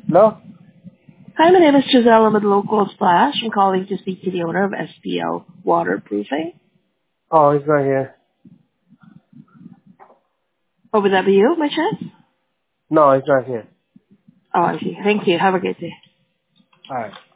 No? Hi, my name is Giselle with Local Splash. I'm calling to speak to the owner of SPL Waterproofing. Oh, he's not here. Oh, would that be you, my chance? No, he's not here. Oh, I see. Thank you. Have a great day. Alright.